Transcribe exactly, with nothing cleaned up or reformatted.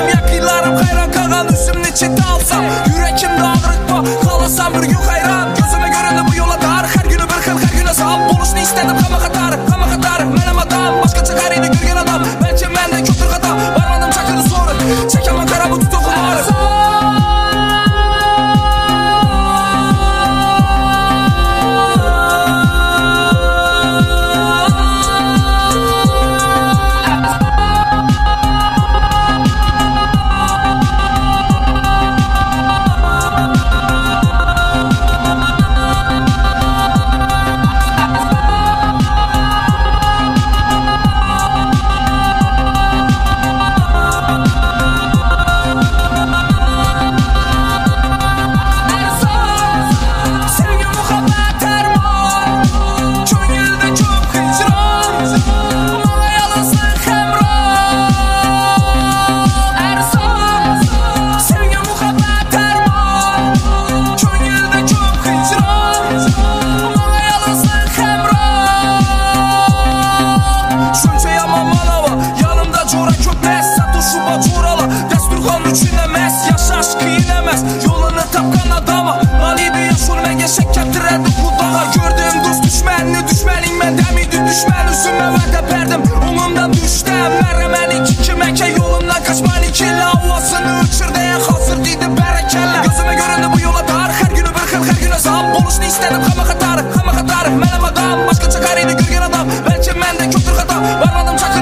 yakınlarım hayran kalan üstümni çete alsam yürekimde ağrıtma kalasam bir gün hayran gözüme göründü bu yola dar her günü bir xil her güne sağ buluşunu istedim kama katar kama katar menem adam başka çıkar idi görgen adam belki menden kötü hata varmadım çakırı soru çekemem kara bu tutuğu ağrı yolunu tapkan adama Maliydi yaşurmege şekertirerdi kudağa Gördüğüm dost düşmenini düşmenin ben demiydi düşmen Üzüme vədə verdim onundan düştüm Meremeni kikimeke yolumdan kaçman ikili Havasını uçur diye hazır deydi berekelle Gözüme göründü bu yola dar her günü bir xil her güne sağ buluşunu istedim Kama katarı kama katarı menem adam başka çıkar idi görgen adam Belki mende kötür hata varmadım çakır